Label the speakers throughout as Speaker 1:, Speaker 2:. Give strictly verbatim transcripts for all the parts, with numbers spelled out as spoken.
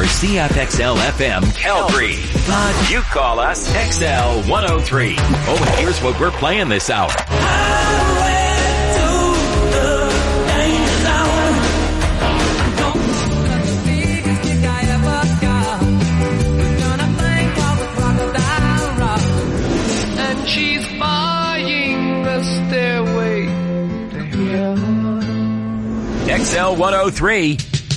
Speaker 1: are C F X L F M Calgary. But you call us X L one oh three. Oh, and here's what we're playing this hour.
Speaker 2: And she's buying a stairway to heaven.
Speaker 1: X L one oh three.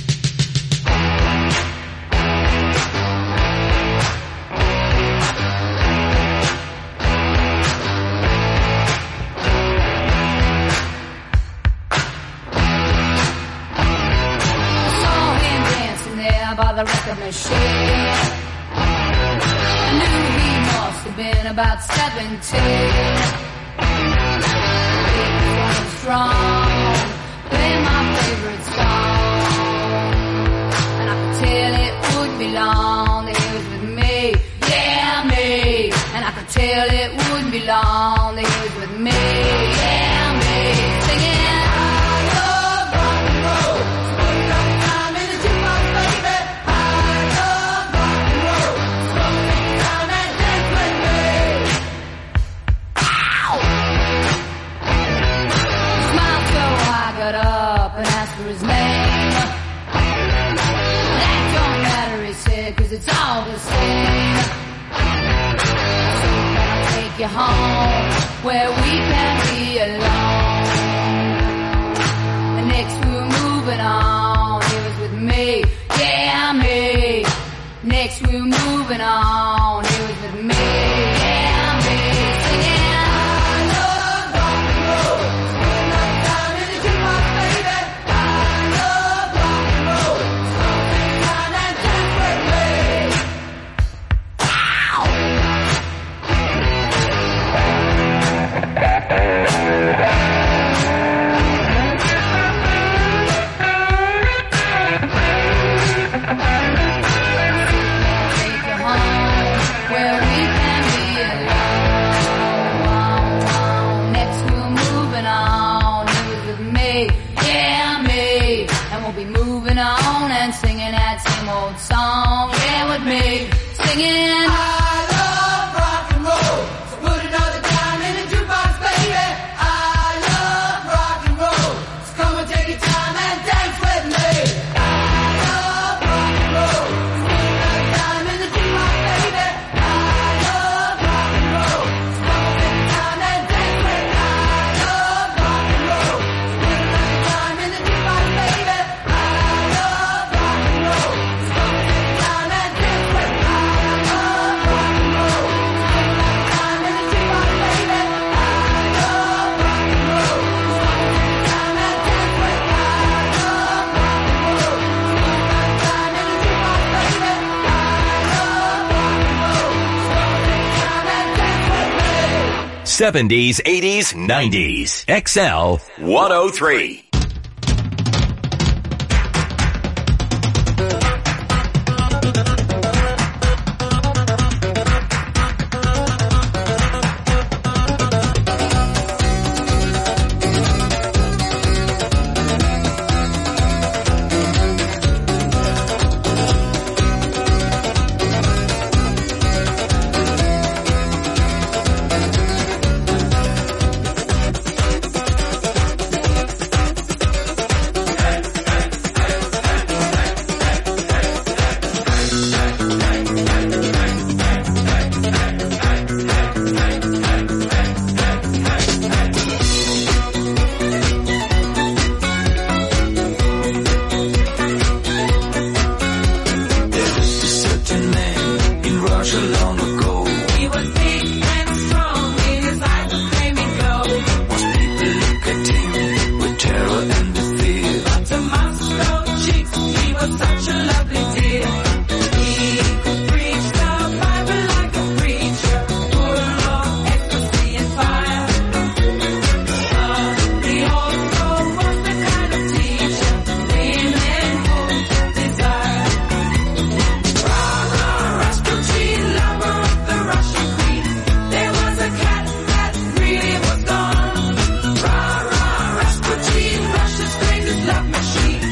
Speaker 3: By the record machine, I knew he must have been about seventeen. Big and strong, playing my favorite song, and I could tell it would be long that he was with me, yeah me. And I could tell it wouldn't be long that he was with me, yeah me. Singing. His name. That don't matter, he said, cause it's all the same. So can I take you home where we can be alone? And next we were moving on, he was with me, yeah me. Next we were moving on, he was with me, yeah me. Singing. Singing that same old song, yeah, with me, singing. I love rock and roll, so put another dime in the jukebox, baby. I love rock and roll, so come and take your time and dance with me. I love rock and roll, so put another dime in the jukebox, baby. I love rock and roll, so come and take your time and dance with me. I love rock and roll, so put another dime in the jukebox, baby.
Speaker 1: seventies, eighties, nineties. X L one oh three. Love machine.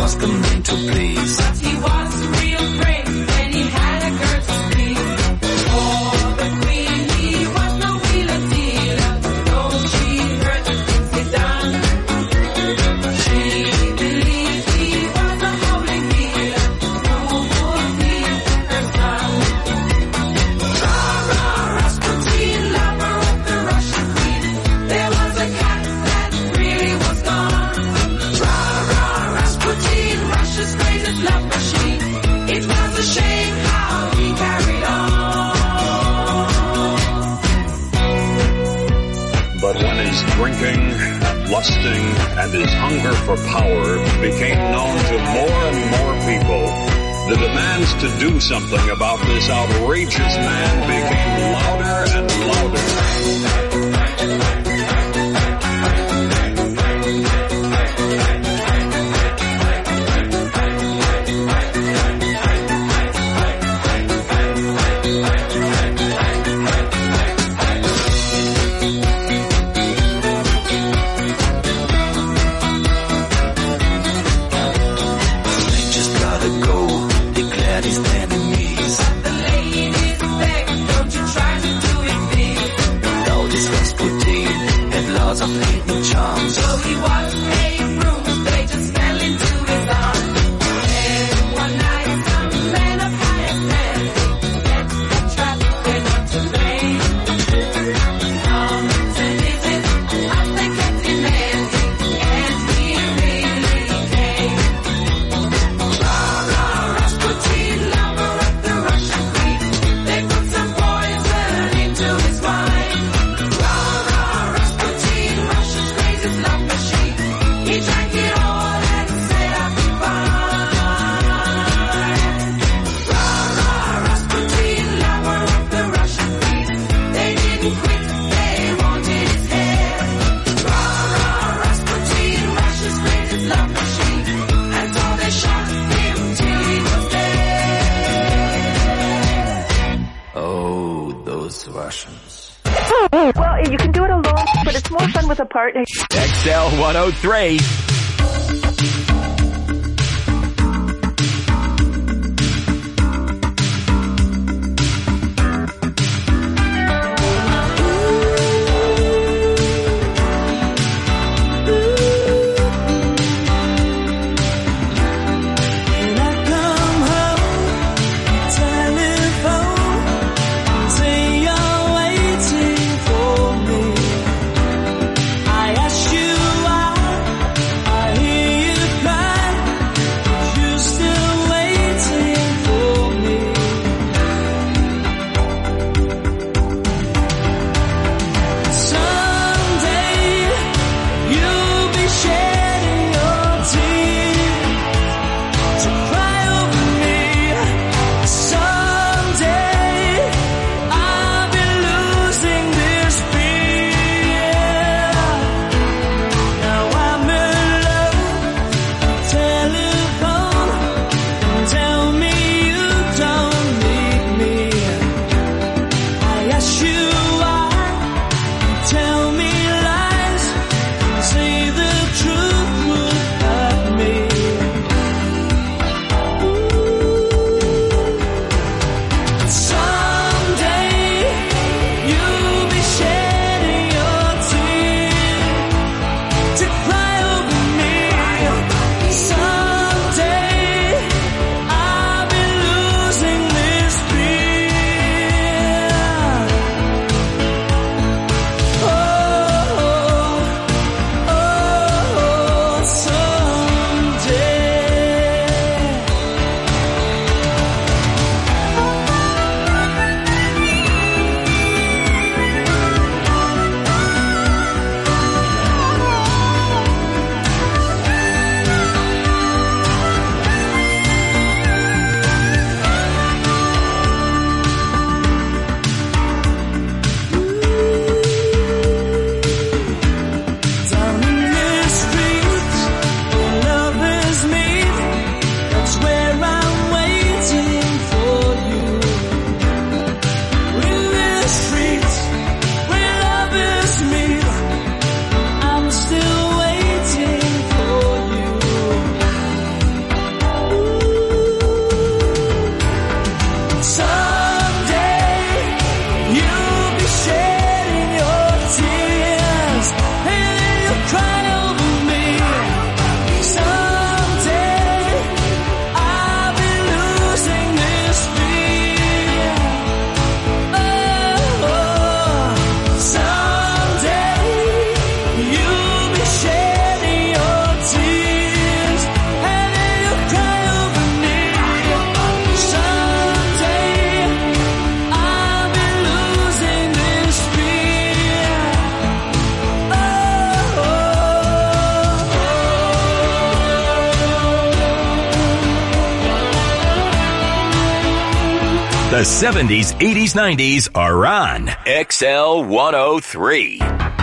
Speaker 4: was the man to please.
Speaker 3: But he was a real prince and he had a girl to please. For the queen he was no wheeler dealer, though she heard the things he done. She believed he was a holy healer who would be her son. Rah, rah, Rasputin, lover of the Russian queen. There was a cat that really was gone. Rah, rah, Rasputin, Russia's greatest love machine. It was a shame how he carried on.
Speaker 5: But when his drinking and lusting and his hunger for power became known to more and more people, the demands to do something about this outrageous man became louder and louder.
Speaker 4: Just gotta go, declared his enemies.
Speaker 3: The ladies begged, don't you try to do it, please.
Speaker 4: Now this Rasputin had lots of hidden charms.
Speaker 3: So he was paying rooms, they just fell into his arms. And one night some men of higher standing set the trap, they're not to blame. Come to visit us, they kept demanding, and he really came. Rah, rah, Rasputin, lover of the Russian queen. They put some poison into his wine. Rah, rah, Rasputin, Russia's greatest love machine. He drank it all and said I'll be fine. Rah, rah, Rasputin, lover of the Russian queen. They didn't quit, they wanted his head. Rah, rah, Rasputin, Russia's greatest love machine. And so they shot him till he was dead.
Speaker 4: Oh, those Russians.
Speaker 6: Well, you can do it alone, but it's more fun with a partner.
Speaker 1: X L one oh three.
Speaker 7: When I come home, telephone, say you're waiting for me. I ask you why,
Speaker 1: The seventies, eighties, nineties are on X L one oh three.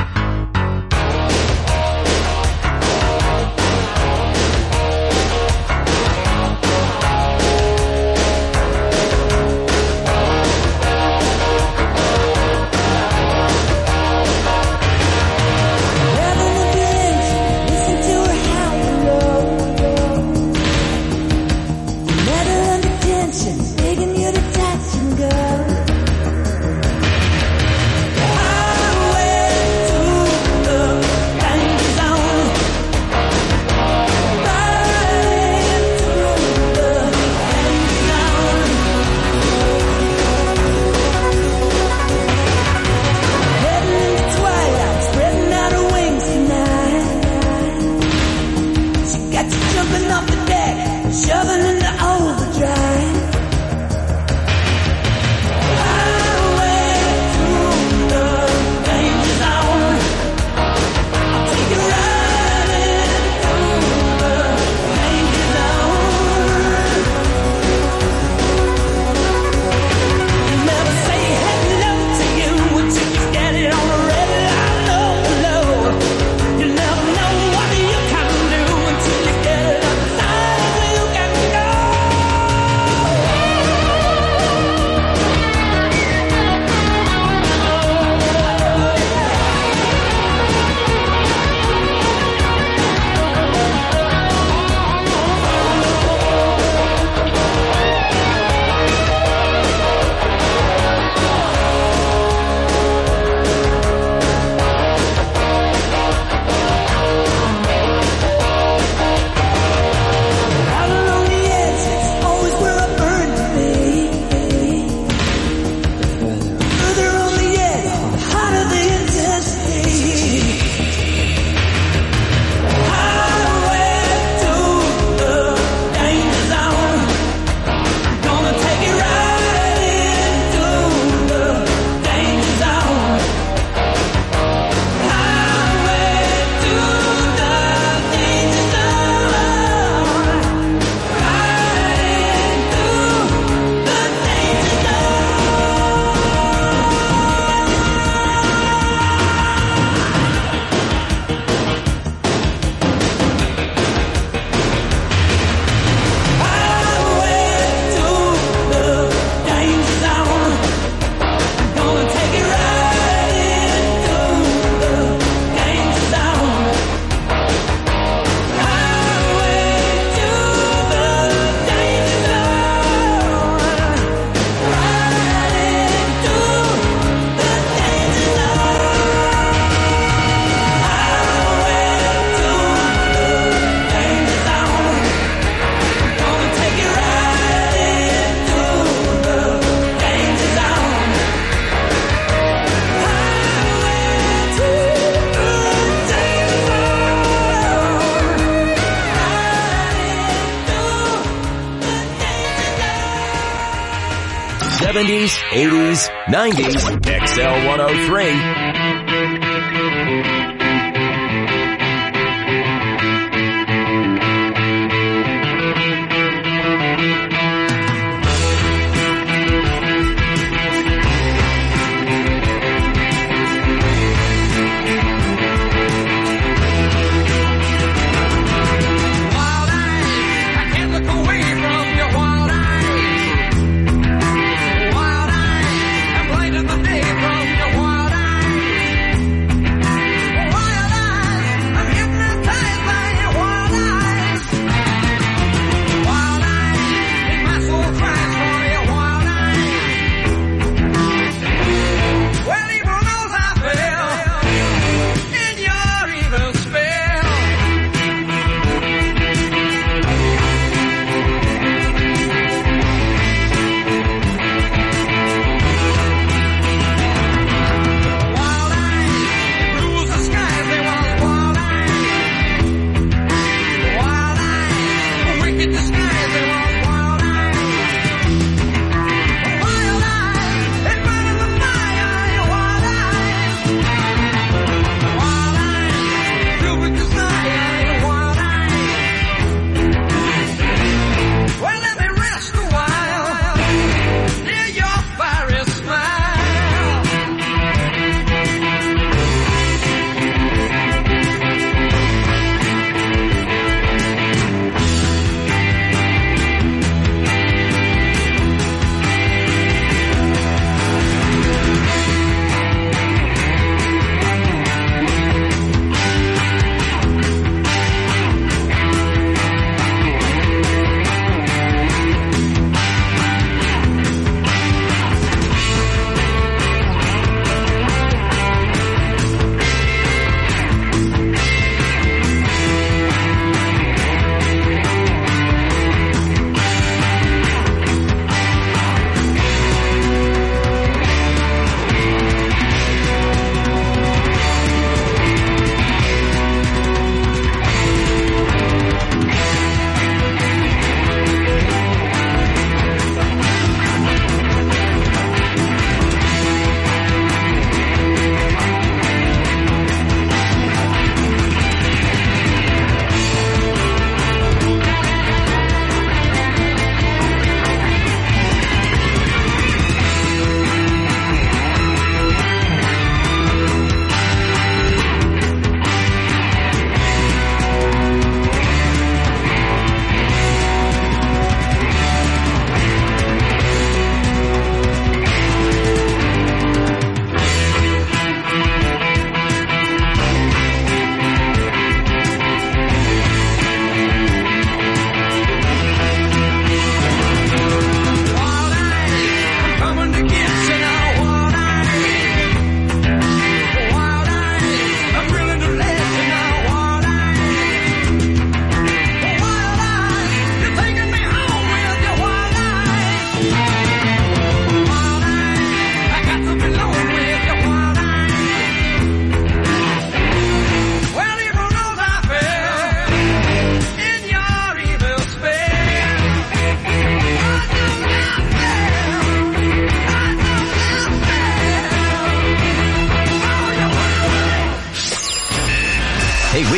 Speaker 1: seventies, eighties, nineties, X L one oh three.
Speaker 2: Wild eyes, I'm playing the day from your wild eyes.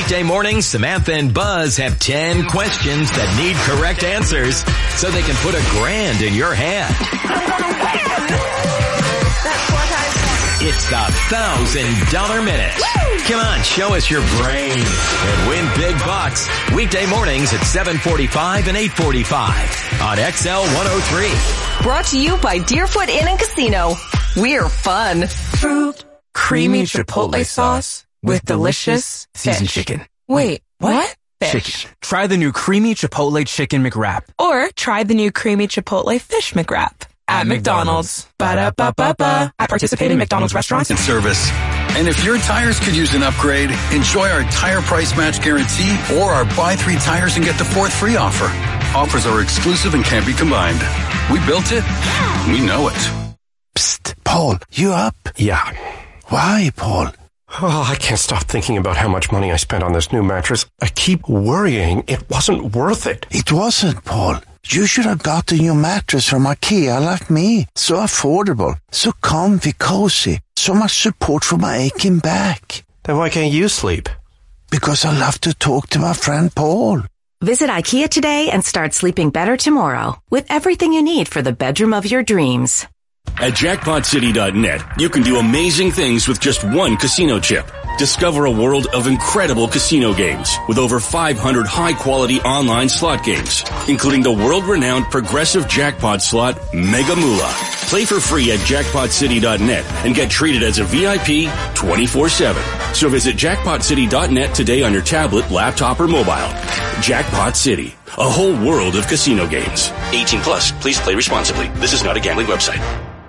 Speaker 1: Weekday mornings, Samantha and Buzz have ten questions that need correct answers so they can put a grand in your hand.
Speaker 6: That's what I said.
Speaker 1: It's the Thousand Dollar Minute. Woo! Come on, show us your brain and win big bucks. Weekday mornings at seven forty-five and eight forty-five on X L one oh three.
Speaker 8: Brought to you by Deerfoot Inn and Casino. We're fun.
Speaker 9: Fruit, creamy chipotle sauce with delicious seasoned chicken. Wait, what? Fish. Chicken. Try the new creamy chipotle chicken McWrap.
Speaker 10: Or try the new creamy chipotle fish McWrap. At, At McDonald's. Ba-da-ba-ba-ba. At participating McDonald's restaurants
Speaker 11: and service. And if your tires could use an upgrade, enjoy our tire price match guarantee or our buy three tires and get the fourth free offer. Offers are exclusive and can't be combined. We built it. We know it.
Speaker 12: Psst, Paul, you up?
Speaker 13: Yeah.
Speaker 12: Why, Paul?
Speaker 13: Oh, I can't stop thinking about how much money I spent on this new mattress. I keep worrying it wasn't worth it.
Speaker 12: It wasn't, Paul. You should have got a new mattress from IKEA like me. So affordable, so comfy, cozy, so much support for my aching back.
Speaker 13: Then why can't you sleep?
Speaker 12: Because I love to talk to my friend Paul.
Speaker 8: Visit IKEA today and start sleeping better tomorrow with everything you need for the bedroom of your dreams.
Speaker 14: At jackpot city dot net, you can do amazing things with just one casino chip. Discover a world of incredible casino games with over five hundred high-quality online slot games, including the world-renowned progressive jackpot slot Mega Moolah. Play for free at jackpot city dot net and get treated as a V I P twenty-four seven. So visit jackpot city dot net today on your tablet, laptop, or mobile. Jackpot City, a whole world of casino games. eighteen plus, please play responsibly. This is not a gambling website.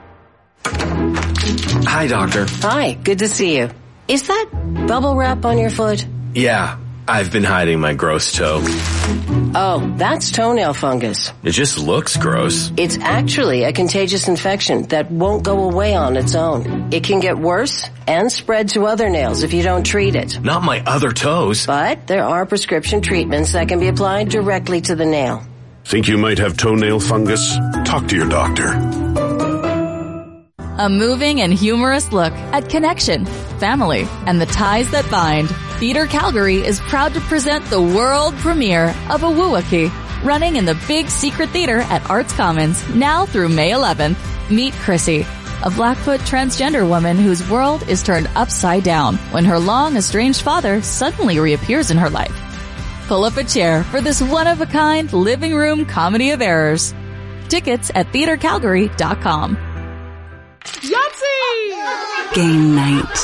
Speaker 15: Hi, Doctor.
Speaker 16: Hi, good to see you. Is that bubble wrap on your foot?
Speaker 15: Yeah, I've been hiding my gross toe.
Speaker 16: Oh, that's toenail fungus.
Speaker 15: It just looks gross.
Speaker 16: It's actually a contagious infection that won't go away on its own. It can get worse and spread to other nails if you don't treat it.
Speaker 15: Not my other toes.
Speaker 16: But there are prescription treatments that can be applied directly to the nail.
Speaker 5: Think you might have toenail fungus? Talk to your doctor.
Speaker 17: A moving and humorous look at connection, family, and the ties that bind. Theater Calgary is proud to present the world premiere of Awuaki, running in the Big Secret Theater at Arts Commons, now through May eleventh. Meet Chrissy, a Blackfoot transgender woman whose world is turned upside down when her long-estranged father suddenly reappears in her life. Pull up a chair for this one-of-a-kind living room comedy of errors. Tickets at theater calgary dot com.
Speaker 18: Yahtzee! Game night.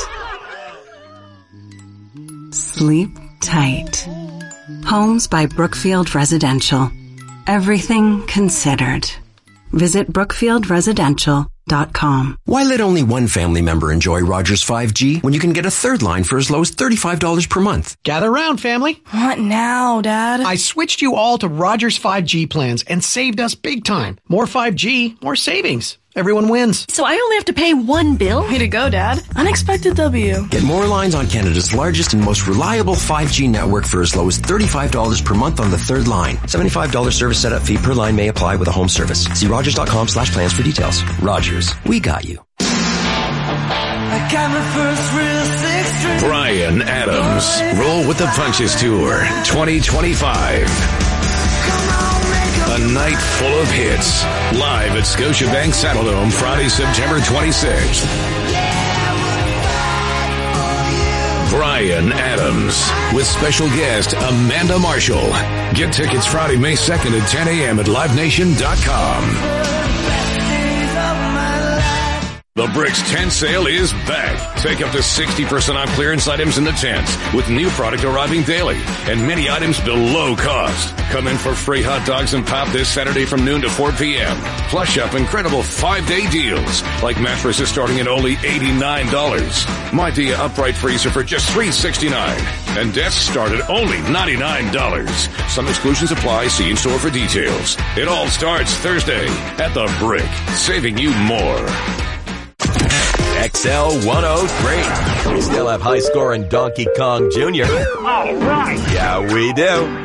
Speaker 18: Sleep tight. Homes by Brookfield Residential. Everything considered. Visit brookfield residential dot com.
Speaker 19: Why let only one family member enjoy Rogers five G when you can get a third line for as low as thirty-five dollars per month?
Speaker 20: Gather round, family.
Speaker 10: What now, Dad?
Speaker 20: I switched you all to Rogers five G plans and saved us big time. More five G, more savings. Everyone wins.
Speaker 10: So I only have to pay one bill? Way to go, Dad. Unexpected W.
Speaker 19: Get more lines on Canada's largest and most reliable five G network for as low as thirty-five dollars per month on the third line. seventy-five dollars service setup fee per line may apply with a home service. See rogers.com slash plans for details. Rogers, we got you.
Speaker 7: I got my first real six string.
Speaker 5: Bryan Adams, Roll with the Punches Tour twenty twenty-five. A night full of hits. Live at Scotiabank Saddledome Friday, September twenty-sixth. Bryan Adams with special guest Amanda Marshall. Get tickets Friday, May second at ten a.m. at live nation dot com. The Bricks tent sale is back. Take up to sixty percent off clearance items in the tents with new product arriving daily and many items below cost. Come in for free hot dogs and pop this Saturday from noon to four p.m. Plus shop incredible five-day deals like mattresses starting at only eighty-nine dollars. Midea upright freezer for just three dollars and sixty-nine cents. And desks start at only ninety-nine dollars. Some exclusions apply. See in store for details. It all starts Thursday at the Brick, saving you more.
Speaker 1: X L one oh three. We still have high-scoring Donkey Kong Junior
Speaker 21: All right.
Speaker 1: Yeah, we do.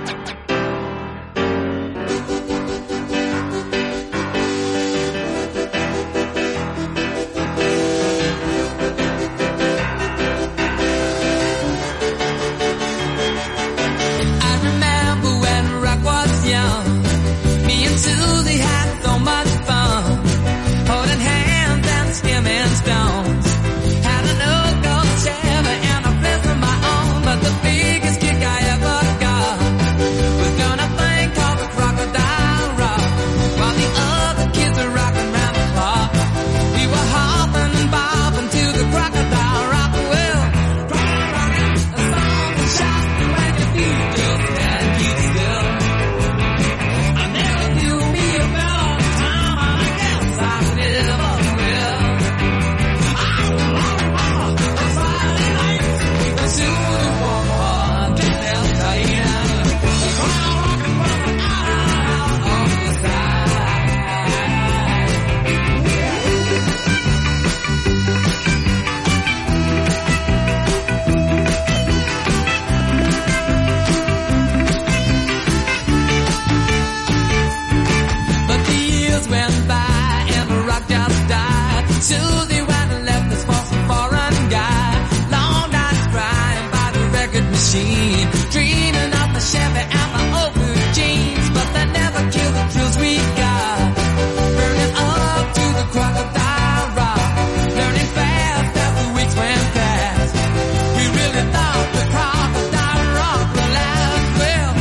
Speaker 7: Chevy and my old blue jeans, but that never killed the thrills we got. Burning up to the crocodile rock, learning fast as the weeks went past. We really thought the crocodile rock would last. Well,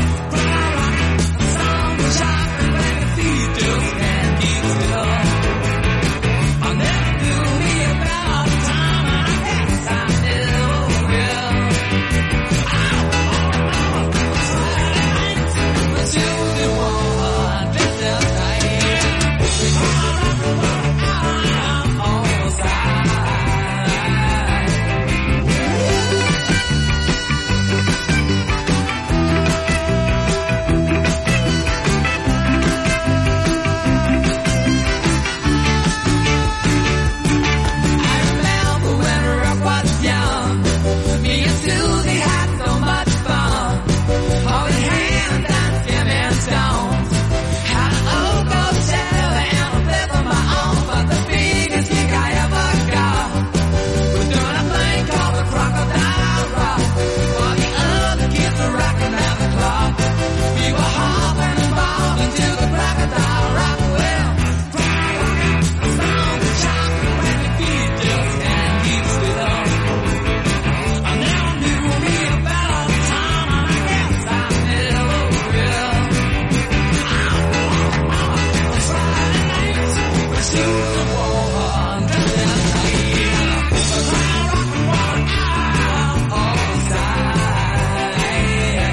Speaker 7: some shopping when the feet just can't keep still. I'll never do me about the time I guess I never will. Tuesday one, this is night. I'm on side. I remember when Rock was young. Me and Susie had so much fun. Holding hands and skimming stones. Had an old gold Chevy and a flip of my own, but the biggest kick I ever got was doing a thing called the Crocodile Rock. While the other kids were rocking around the clock, we were hopping and bobbing to the Crocodile Rock. Well, sound the chopping when your feet just can't keep still. I never knew me about the time, and I guess I never will. Friday night, we still the one dressing as night. The crowd rock and roll out all side.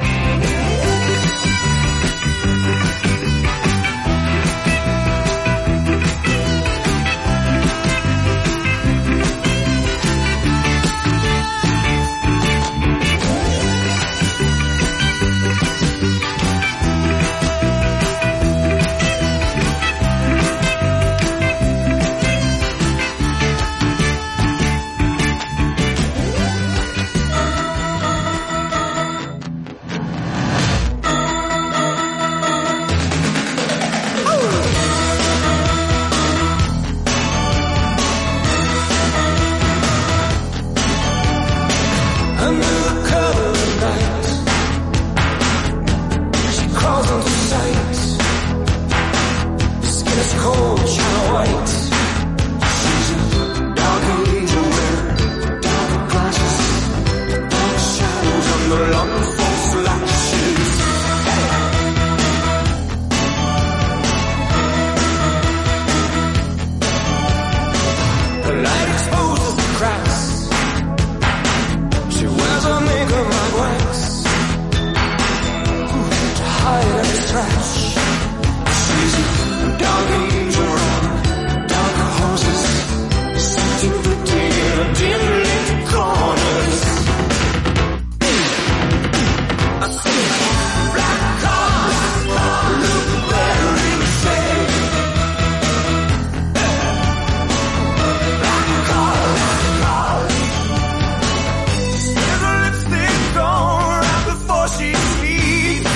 Speaker 2: Under the cover of night, she crawls into sight. Her skin is cold, china white. She's a dark angel wearing dark glasses, dark shadows under long false lashes. Her light exposes the cracks. She wears a makeup like wax to hide every scratch. She's a dark angel around dark horses, sitting pretty in a dim lit corners. I see black cars look better in the shade. Black cars. There's a lipstick on right before she sleeps.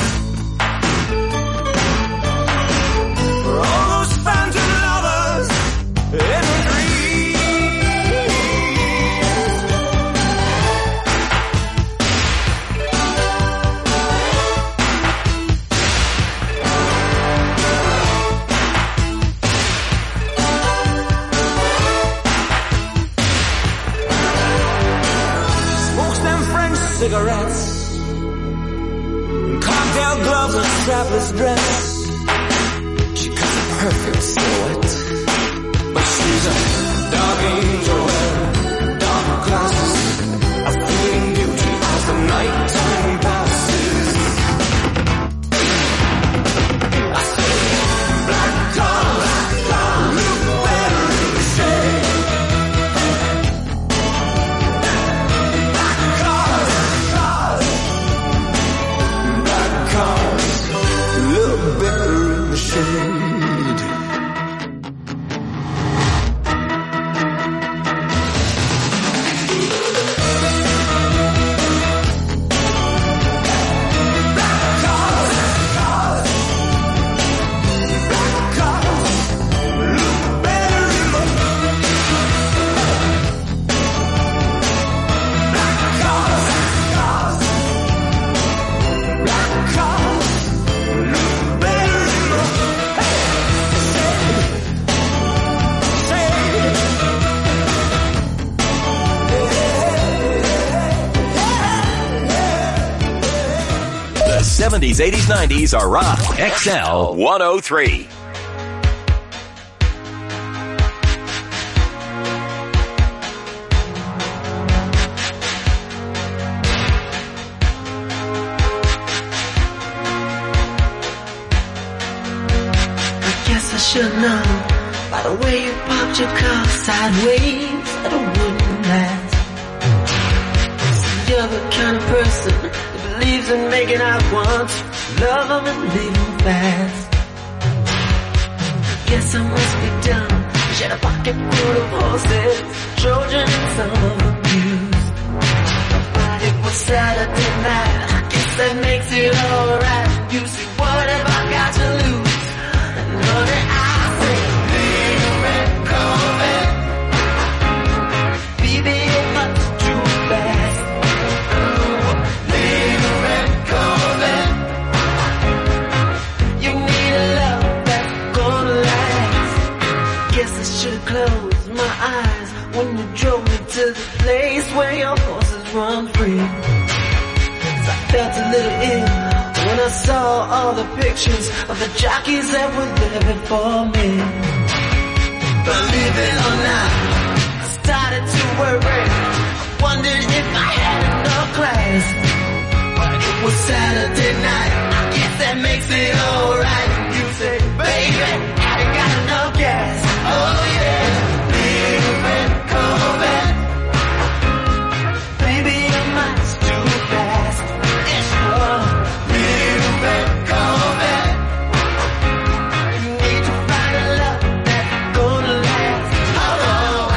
Speaker 2: For all those phantom lovers in her dreams. Smokes them French cigarettes, cocktail gloves and strapless dress. She cuts a perfect silhouette, but she's a dark angel wearing dark glasses, a fleeting beauty as the nighttime passes. I say black cars look better in the shade. Black cars, black cars look better in the shade. Black
Speaker 1: seventies, eighties, nineties are rock. X L one oh three.
Speaker 2: Guess I should know by the way you popped your car sideways that it wouldn't last. So you're the kind of person that believes in making out once, love them and leave them fast. Guess I must be dumb. She had a pocket full of horses, Trojan and some of them used. But it was Saturday night, I guess that makes it alright. You see, what have I got to lose? Honey, I say, little red Corvette, baby, you're much too fast. Little red Corvette, you need a love that's gonna last. Guess I should've closed my eyes when you drove me to the place where your horses run free. 'Cause I felt a little ill when I saw all the pictures of the jockeys that were there before me. Believe it or not, I started to worry. I wondered if I had enough class. But it was Saturday night, I guess that makes it alright. You say, baby, I ain't got enough gas. Oh yeah, little red Corvette, baby, you're much too fast. Yes, you are. Little red Corvette, you need to find a love that's gonna last. Hold on.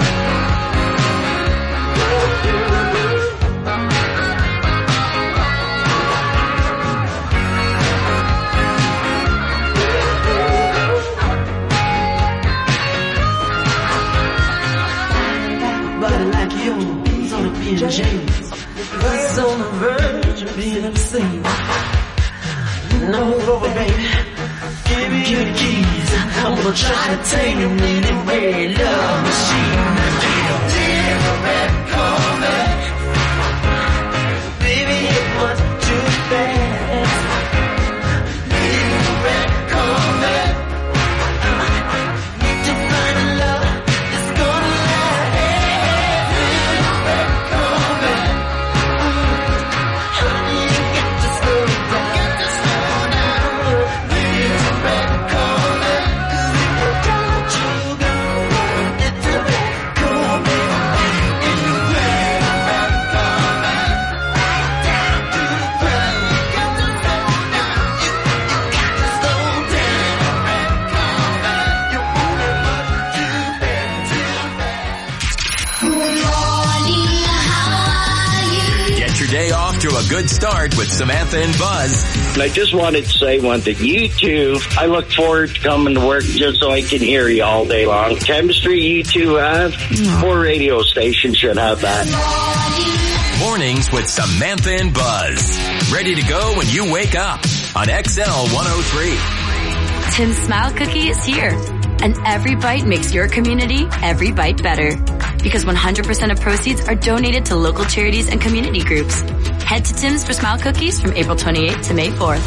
Speaker 2: Body like yours on a P and J, it's on the verge of being obscene. No over, baby. Give me your keys. I'm gonna try to tame your bleeding red love machine. Little red Corvette, baby, you're much too fast. Little red Corvette, need to find a love that's gonna last. Little red Corvette, honey, you got to slow down. Little red Corvette, don't you go. Little red Corvette, in the red, red Corvette, right down to the ground. You got to slow down. You, you got to slow down. Red Corvette, you're moving much too fast, too fast.
Speaker 3: Good morning, how are you?
Speaker 1: Get your day off to a good start with Samantha and Buzz.
Speaker 21: I just wanted to say one thing. You two, I look forward to coming to work just so I can hear you all day long. Chemistry you two have, more radio stations should have that.
Speaker 1: Mornings with Samantha and Buzz. Ready to go when you wake up on X L one oh three.
Speaker 22: Tim's Smile Cookie is here. And every bite makes your community every bite better. Because one hundred percent of proceeds are donated to local charities and community groups. Head to Tim's for Smile Cookies from April twenty-eighth to May fourth.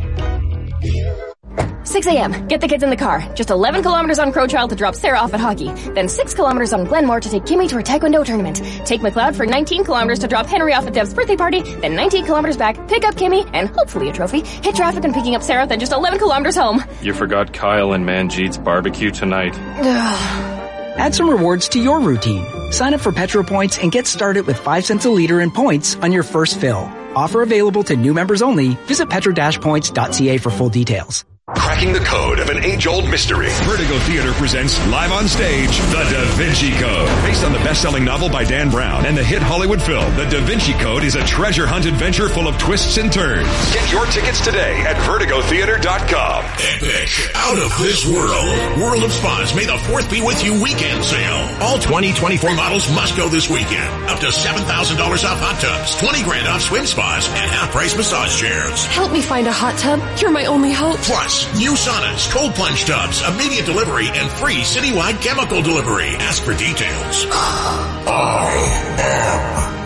Speaker 23: six a.m. Get the kids in the car. Just eleven kilometers on Crowchild to drop Sarah off at hockey. Then six kilometers on Glenmore to take Kimmy to her taekwondo tournament. Take McLeod for nineteen kilometers to drop Henry off at Dev's birthday party. Then nineteen kilometers back, pick up Kimmy, and hopefully a trophy. Hit traffic and picking up Sarah, then just eleven kilometers home.
Speaker 24: You forgot Kyle and Manjeet's barbecue tonight.
Speaker 25: Add some rewards to your routine. Sign up for Petro Points and get started with five cents a liter in points on your first fill. Offer available to new members only. Visit petro dash points dot c a for full details.
Speaker 26: Cracking the code of an age-old mystery. Vertigo Theater presents live on stage, The Da Vinci Code. Based on the best-selling novel by Dan Brown and the hit Hollywood film, The Da Vinci Code is a treasure hunt adventure full of twists and turns. Get your tickets today at vertigo theater dot com.
Speaker 27: Epic, out of this world. World of Spas May the fourth be with you weekend sale. All twenty twenty-four models must go this weekend. Up to seven thousand dollars off hot tubs, twenty grand off swim spas, and half-price massage chairs.
Speaker 28: Help me find a hot tub. You're my only hope.
Speaker 27: Plus, new saunas, cold plunge tubs, immediate delivery, and free citywide chemical delivery. Ask for details.
Speaker 26: I am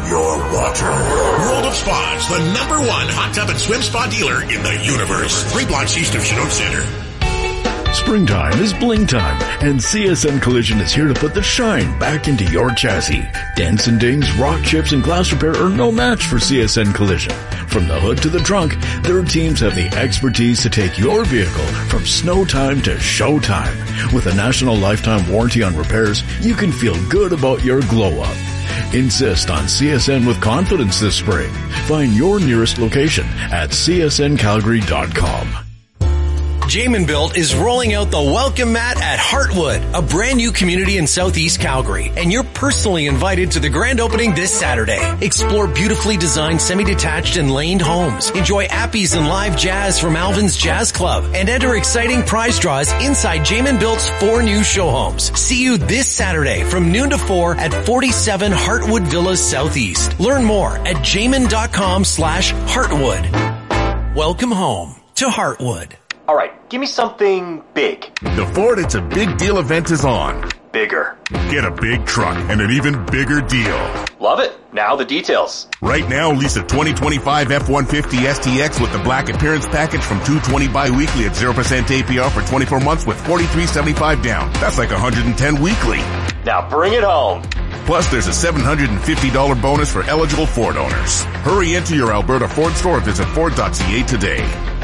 Speaker 27: your water. World of Spas, the number one hot tub and swim spa dealer in the universe. Three blocks east of Chinook Center.
Speaker 4: Springtime is bling time, and C S N Collision is here to put the shine back into your chassis. Dents and dings, rock chips, and glass repair are no match for C S N Collision. From the hood to the trunk, their teams have the expertise to take your vehicle from snow time to show time. With a national lifetime warranty on repairs, you can feel good about your glow-up. Insist on C S N with confidence this spring. Find your nearest location at c s n calgary dot com.
Speaker 6: Jamin Built is rolling out the welcome mat at Heartwood, a brand new community in Southeast Calgary, and you're personally invited to the grand opening this Saturday. Explore beautifully designed semi-detached and laned homes, enjoy appies and live jazz from Alvin's Jazz Club, and enter exciting prize draws inside Jamin Built's four new show homes. See you this Saturday from noon to four at forty-seven Heartwood Villas Southeast. Learn more at jamin.com slash Heartwood. Welcome home to Heartwood.
Speaker 8: All right, give me something big.
Speaker 27: The Ford It's a Big Deal event is on.
Speaker 8: Bigger.
Speaker 27: Get a big truck and an even bigger deal.
Speaker 8: Love it. Now the details.
Speaker 27: Right now, lease a twenty twenty-five F one fifty S T X with the Black Appearance Package from two hundred twenty bi-weekly at zero percent A P R for twenty-four months with forty-three seventy-five down. That's like one hundred ten weekly.
Speaker 8: Now bring it home.
Speaker 27: Plus, there's a seven hundred fifty dollars bonus for eligible Ford owners. Hurry into your Alberta Ford store or visit Ford dot C A today.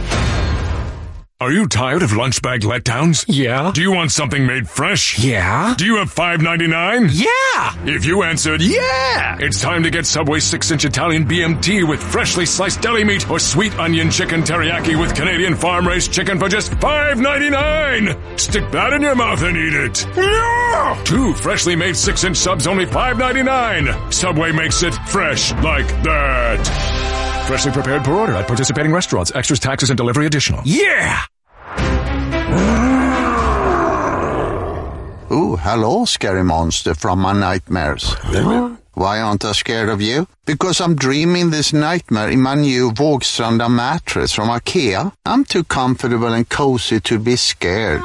Speaker 9: Are you tired of lunch bag letdowns?
Speaker 11: Yeah.
Speaker 9: Do you want something made fresh?
Speaker 11: Yeah.
Speaker 9: Do you have five ninety-nine?
Speaker 11: Yeah.
Speaker 9: If you answered
Speaker 11: yeah,
Speaker 9: it's time to get Subway six inch Italian B M T with freshly sliced deli meat or sweet onion chicken teriyaki with Canadian farm-raised chicken for just five ninety-nine. Stick that in your mouth and eat it. Yeah. Two freshly made six inch subs, only five ninety-nine. Subway makes it fresh like that. Freshly prepared per order at participating restaurants. Extras, taxes, and delivery additional.
Speaker 11: Yeah.
Speaker 12: Oh, hello, scary monster from my nightmares. Why aren't I scared of you? Because I'm dreaming this nightmare in my new Vågstranda mattress from IKEA. I'm too comfortable and cozy to be scared.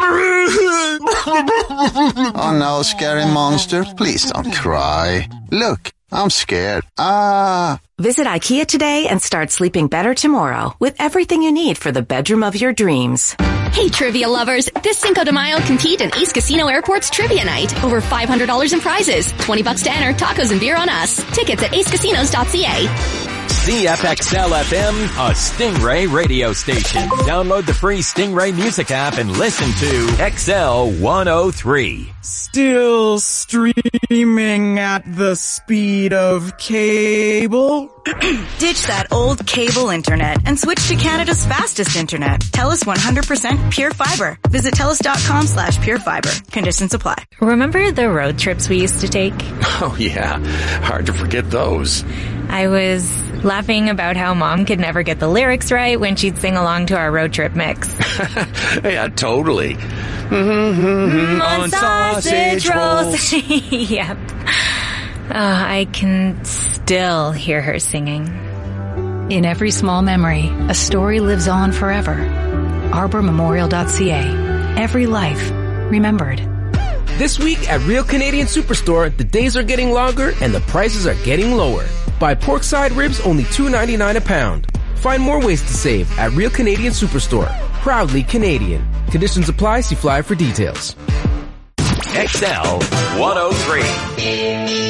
Speaker 12: Oh no, scary monster, please don't cry. Look, I'm scared. Ah.
Speaker 13: Visit IKEA today and start sleeping better tomorrow with everything you need for the bedroom of your dreams.
Speaker 23: Hey, trivia lovers. This Cinco de Mayo, compete in Ace Casino Airport's Trivia Night. Over five hundred dollars in prizes. twenty bucks to enter, tacos and beer on us. Tickets at ace casinos dot c a.
Speaker 1: C F X L F M, a Stingray radio station. Download the free Stingray music app and listen to X L one oh three.
Speaker 25: Still streaming at the speed of cable?
Speaker 14: Ditch that old cable internet and switch to Canada's fastest internet. TELUS one hundred percent Pure Fiber. Visit TELUS.com slash Pure Fiber. Conditions apply.
Speaker 29: Remember the road trips we used to take?
Speaker 15: Oh yeah, hard to forget those.
Speaker 29: I was laughing about how Mom could never get the lyrics right when she'd sing along to our road trip mix.
Speaker 15: Yeah, totally.
Speaker 29: Mm-hmm. On sausage rolls. Yep. Uh, I can still hear her singing.
Speaker 30: In every small memory, a story lives on forever. arbor memorial dot c a. Every life remembered.
Speaker 31: This week at Real Canadian Superstore, the days are getting longer and the prices are getting lower. Buy porkside ribs only two ninety-nine a pound. Find more ways to save at Real Canadian Superstore. Proudly Canadian. Conditions apply. See flyer for details.
Speaker 1: X L one oh three.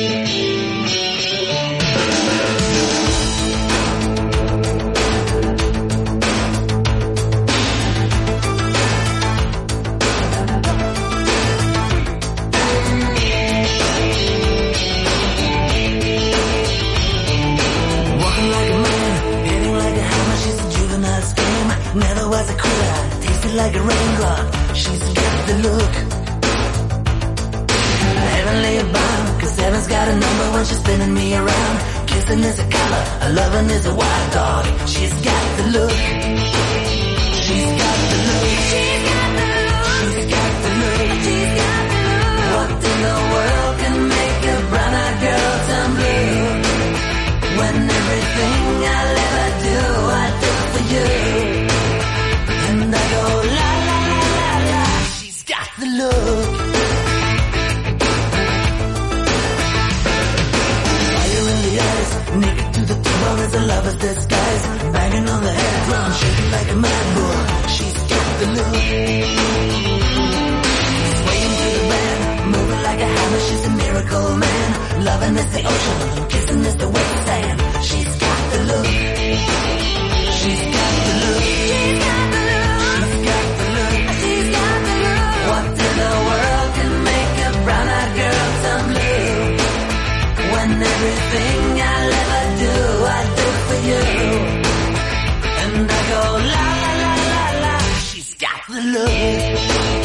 Speaker 2: Never was a quitter, tasted like a raindrop. She's got the look. Heavenly bound, cause heaven's got a number when she's spinning me around. Kissing is a color, a loving is a wild dog. She's got the look. She's got the look. She's got the look. She's got the look. She's got the look. What in the world can make a brown-eyed girl turn blue? When everything I'll ever do, I do for you. And I go la la la la la. She's got the look. Fire in the eyes, the look. Swaying to the band, moving like a hammer. She's a miracle man. Loving is the ocean, kissing is the wet sand. She's got the look. She's got the look. She's got the look. She's got the look. She's got the look. What in the world can make a brown-eyed girl turn blue? When everything I'll ever do, I do for you. And I go la la la la la. She's got the look.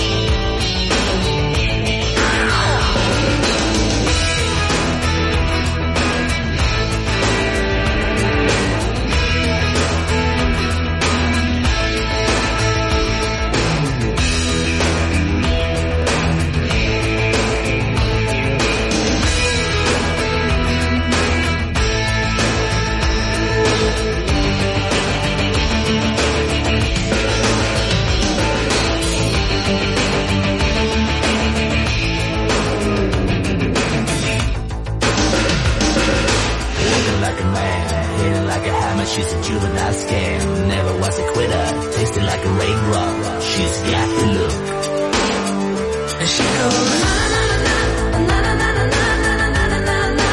Speaker 2: She's a juvenile scam, never was a quitter, tasted like a raindrop. She's got the look. And she goes na na na na na na na na na na na na na.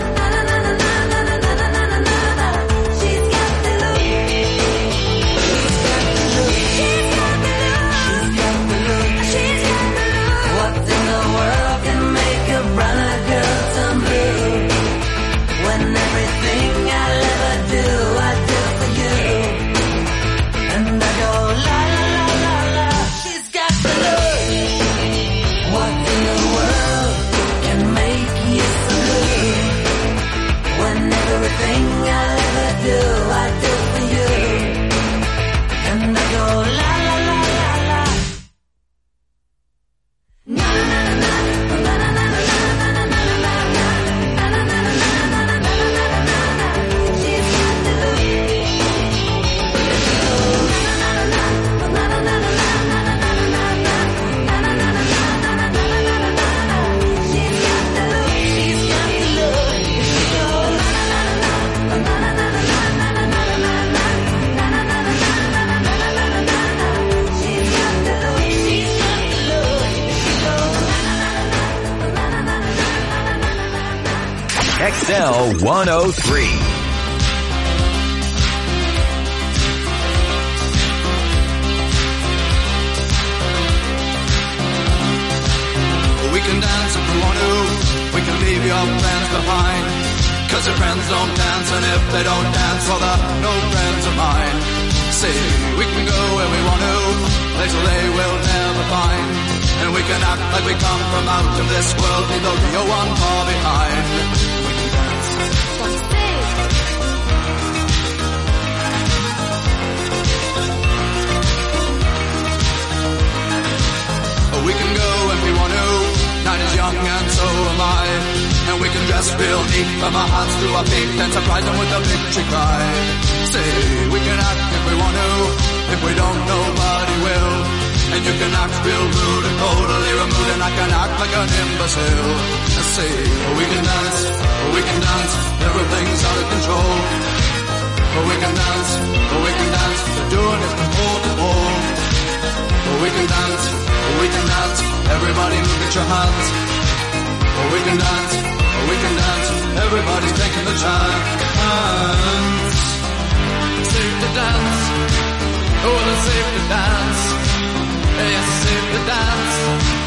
Speaker 2: She's got the look. She's got the look. She's got the look. She's got the look. What in the world can make a brown-eyed girl turn blue? When everything I'll ever do, I do for you. And I go la la la la la. She's got the look. What in the world can make you so blue? When everything I'll ever do, I do for you. And I go la la la la la. Na na na na na na na na na na na.
Speaker 1: X L one oh three.
Speaker 2: We can dance if we want to. We can leave your friends behind. Cause your friends don't dance, and if they don't dance, well, they're no friends of mine. See, we can go where we want to, places they will never find. And we can act like we come from out of this world, leave the real one far behind. We can dance. We can go if we want to. Night is young and so am I. And we can dress real neat from our hearts to our feet and surprise them with a victory cry. Say, we can act if we want to. If we don't, nobody will. And you can act real rude and totally removed, and I can act like an imbecile. Say, we can dance, we can dance, everything's out of control. We can dance, we can dance, we're doing it from pole to pole. We can dance, we can dance, everybody look at your hands. We can dance, we can dance, everybody's taking the chance. Safe to dance, oh, it's safe to dance. Yes, it's safe to dance.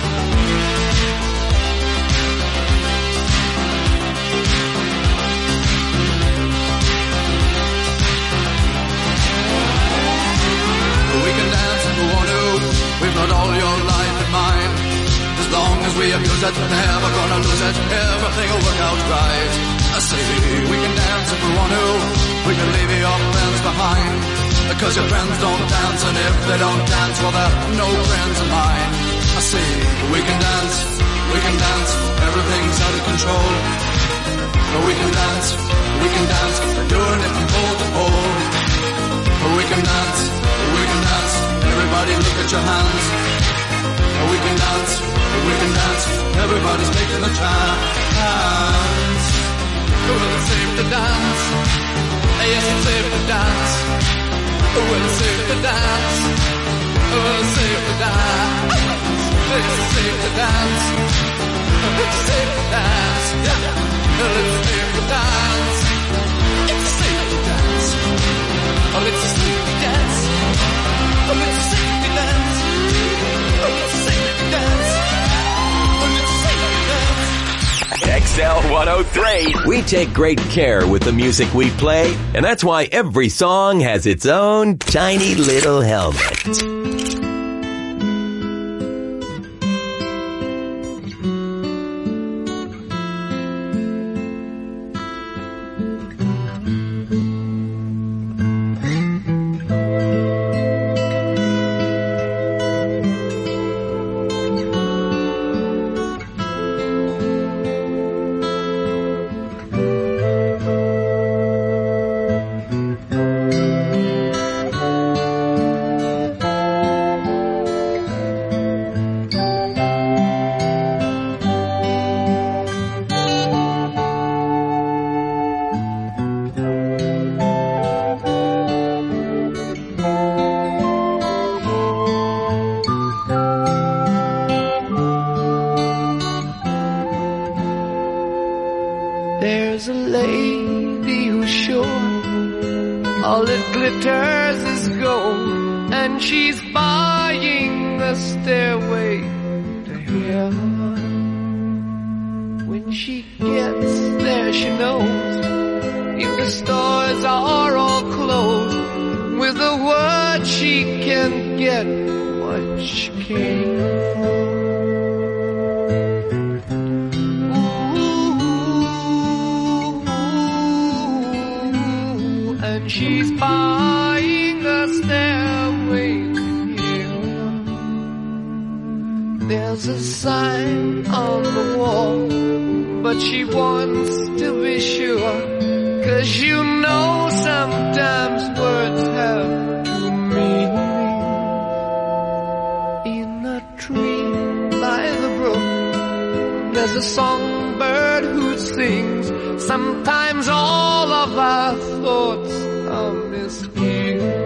Speaker 2: We can dance if we want to. We've got all your life in mind. As long as we abuse it, never gonna lose it. Everything will work out right. I say we can dance if we want to. We can leave your friends behind. Because your friends don't dance, and if they don't dance, well, they're no friends of mine. I say we can dance, we can dance. Everything's out of control. But we can dance, we can dance. We're doing it from pole to pole. But we can dance, we can dance. Everybody look at your hands. We can dance, we can dance. Everybody's taking the chance. Well, it's safe to dance. Yes, it's safe to dance. Well, it's safe to dance. Well, it's safe to dance. It's safe to dance. Yeah. It's safe to dance. It's safe to dance. Oh, it's safe to dance. Oh, it's safe to dance. Oh, it's safe to dance. Oh, it's safe to dance.
Speaker 1: X L one oh three. We take great care with the music we play, and that's why every song has its own tiny little helmet.
Speaker 2: There's a lady who's sure all that glitters is gold, and she's buying the stairway to heaven. When she gets there, she knows if the stores are all closed, with a word she can get what she came for. She's buying a stairway to heaven. There's a sign on the wall, but she wants to be sure, 'cause you know sometimes words have two meanings. In a tree by the brook, there's a songbird who sings. Sometimes all of our thoughts are misgiven.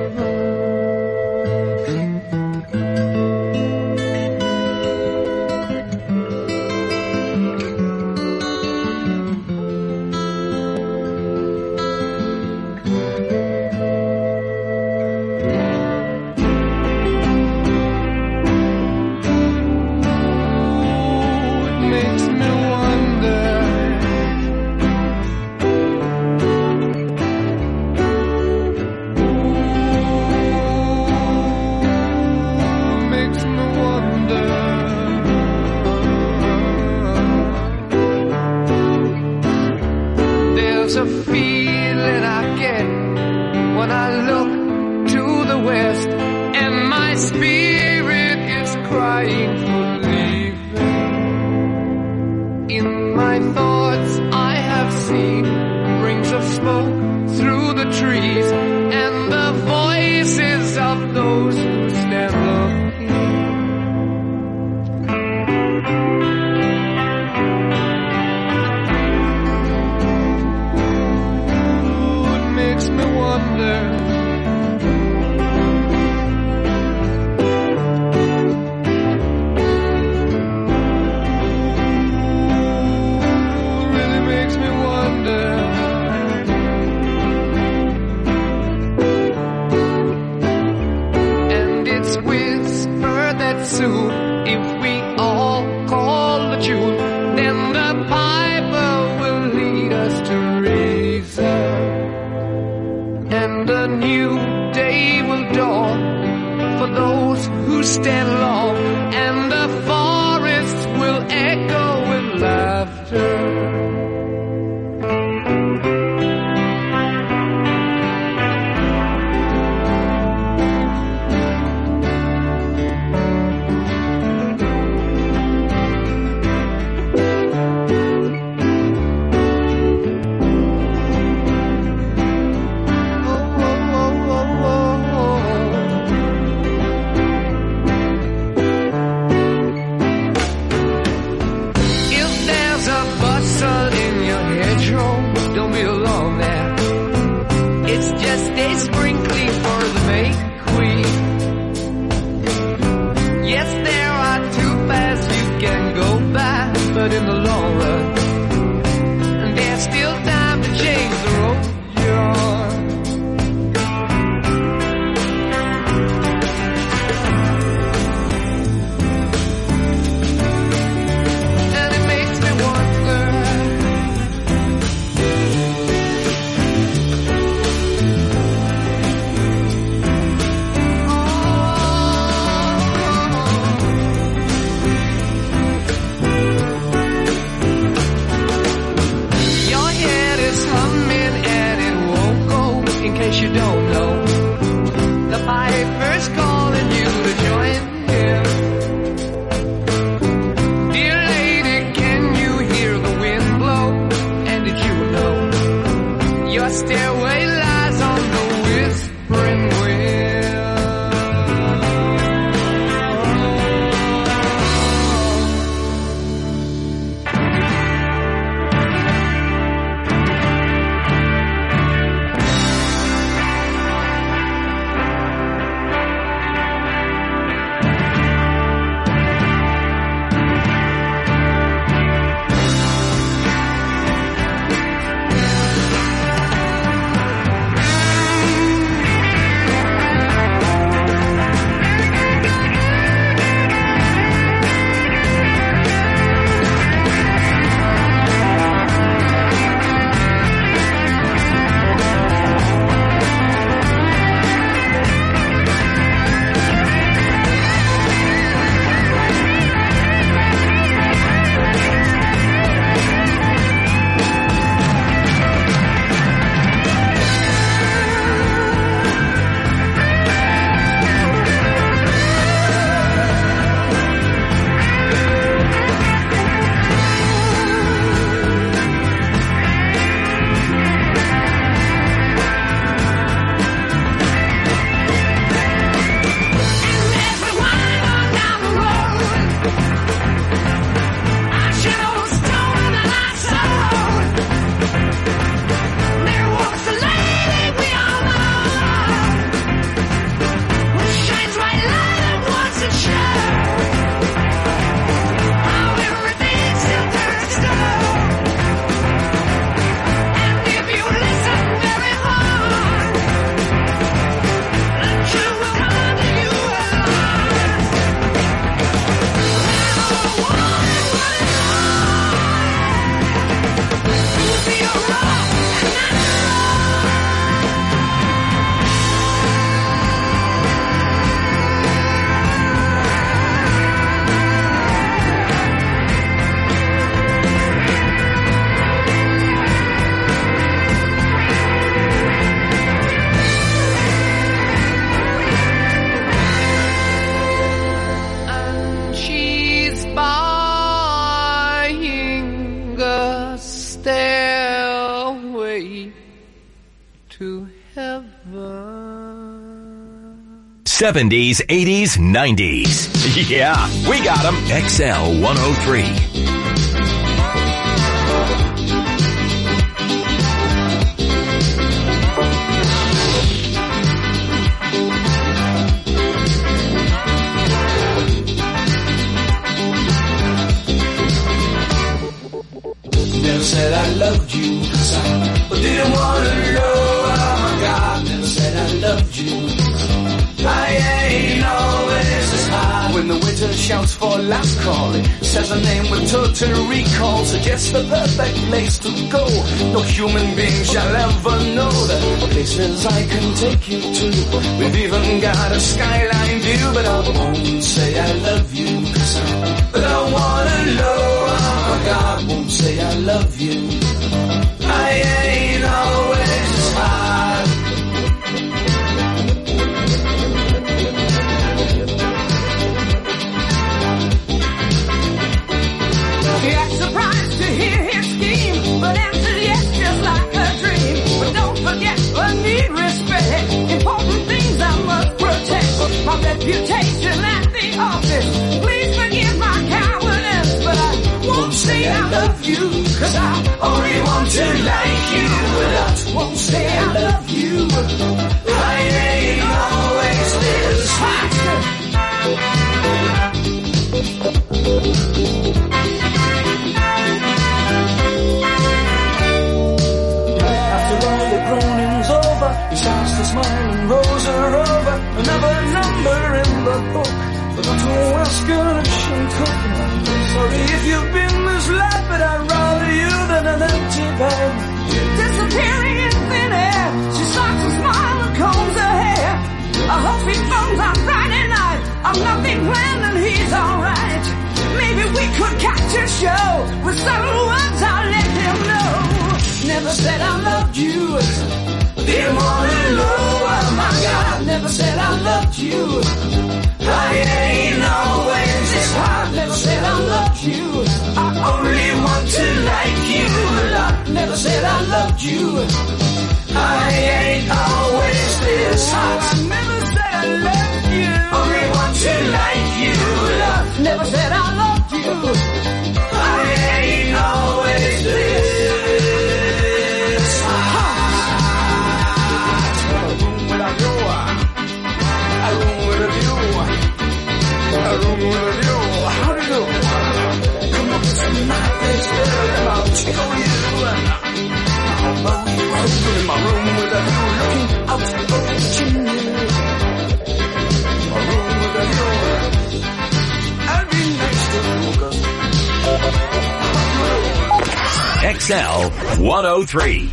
Speaker 2: There's a feeling I get when I look to the west, and my spirit is crying for leaving. In my thoughts I have seen rings of smoke through the trees, and the voices of those who stand looking. Soon, if we all call the tune, then the piper will lead us to reason, and a new day will dawn for those who stand long, and the forests will echo with laughter. If there's a
Speaker 1: seventies, eighties, nineties. Yeah, we got them. X L one oh three.
Speaker 2: Never said I loved you, cause I didn't want to know. Oh my God, never said I loved you. I ain't always as high. When the waiter shouts for last call, it says a name with total recall, suggests the perfect place to go. No human being shall ever know the places I can take you to. We've even got a skyline view, but I won't say I love you, cause I don't wanna know. Oh my God, won't say I love you. I ain't always high. He acts surprised to hear his scheme, but answers yes just like a dream. But don't forget, I need respect. Important things I must protect. My reputation at the office. Please forgive my cowardice, but I won't say I love you, cause I only want to like you. But I won't say I love you. I ain't always this hot. After all the groaning's over, he starts to smile and rolls her over. Another number in the book, but not to ask her if she'll cook. Sorry if you've been misled, but I'd rather you than an empty bed. Disappearing in thin air, she starts to smile and combs her hair. I hope he phones on Friday night. I'm nothing planned and he's alright. Maybe we could catch a show with subtle words I'll let him know. Never said I loved you, didn't wanna know. Oh my God, never said I loved you. I ain't always this hard. Never said I loved you. I only want to like you a lot. Never said I loved you. I ain't always this hot. I never said I loved you. Only want to like you a lot. Never said I loved you. I ain't always this hot. A room with a view. A room with a view. A room with a view. How do you do? Come up tonight, let's go. I'll check on you. I'm in my room with a view, looking out the chimney. My room with a view. I'll be next to you.
Speaker 1: X L one oh three.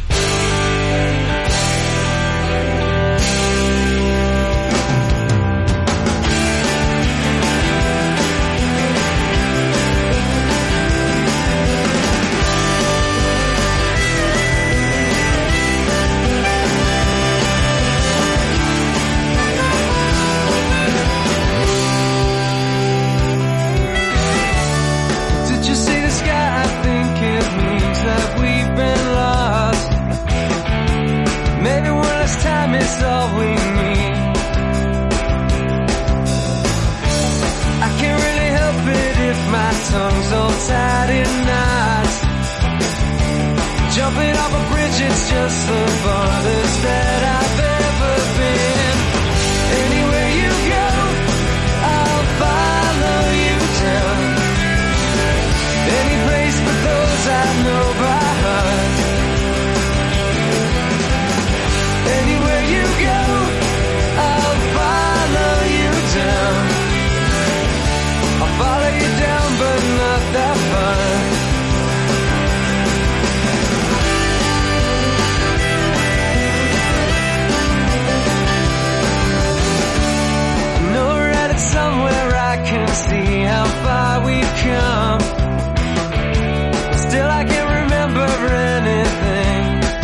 Speaker 2: Tongue's all tied in knots. Jumping off a bridge, it's just the farthest that I've ever been. Anywhere you go, I'll follow you down. Any place but those I know by heart. Anywhere you go, I'll follow you down. I'll follow you down, but not that far. I know we're headed somewhere I can see how far we've come. Still I can't remember anything.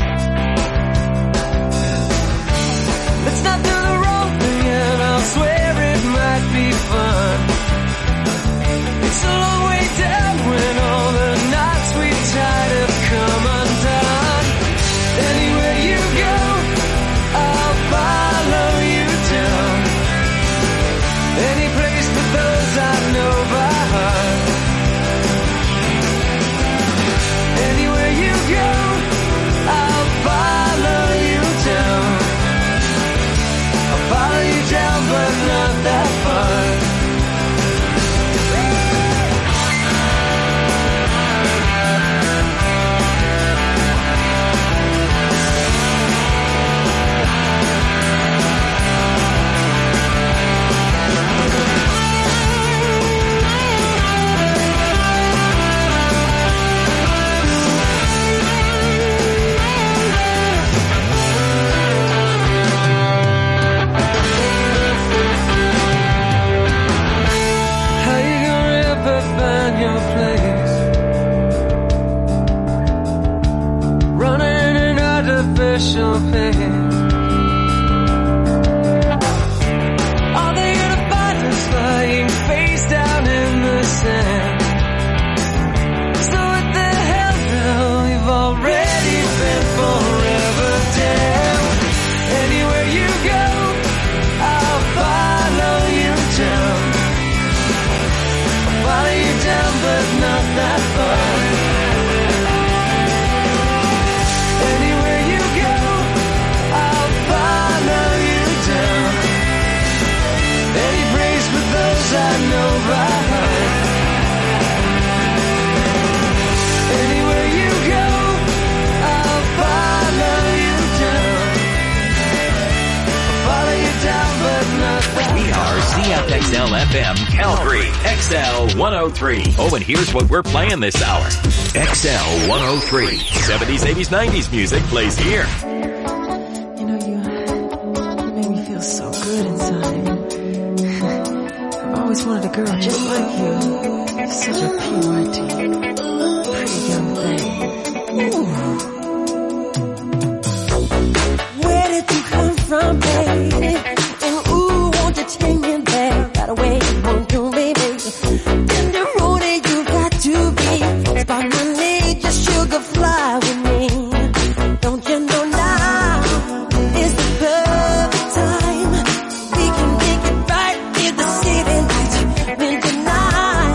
Speaker 2: Let's not do the wrong thing and I'll swear it might be fun. It's a long way down when all the knots we tied have come undone. Anywhere you go, I'll follow you down. your pain. All they're gonna find is lying face down in the sand. So what the hell now? You've already been forever damned. Anywhere you go, I'll follow you down. I'll follow you down, but not that far. Anywhere you go, I'll follow you down. Any praise for those I know by heart. Anywhere you go, I'll follow you down. I'll follow you down, but not that.
Speaker 1: We are Z F X L F M Calgary, X L one oh three. Oh, and here's what we're playing this hour. X L one oh three. seventies, eighties, nineties music plays here.
Speaker 2: You know, you, you made me feel so good inside. I've always wanted a girl just like you. You're such a P Y T. Pretty young thing. Ooh. Where did you come from, baby? And ooh, won't you take me there? Right away, you won't do, baby.